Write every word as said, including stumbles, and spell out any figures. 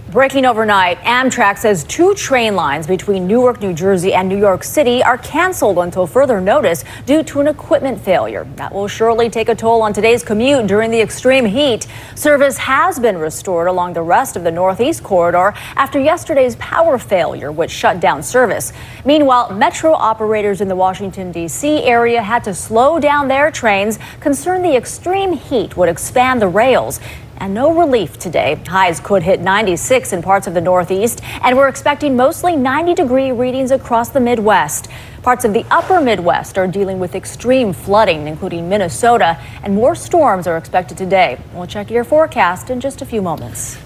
Breaking overnight, Amtrak says two train lines between Newark, New Jersey and New York City are canceled until further notice due to an equipment failure. That will surely take a toll on today's commute during the extreme heat. Service has been restored along the rest of the Northeast corridor after yesterday's power failure, which shut down service. Meanwhile, metro operators in the Washington, D C area had to slow down their trains, concerned the extreme heat would expand the rails. And no relief today. Highs could hit ninety-six in parts of the Northeast, and we're expecting mostly ninety degree readings across the Midwest. Parts of the upper Midwest are dealing with extreme flooding, including Minnesota, and more storms are expected today. We'll check your forecast in just a few moments.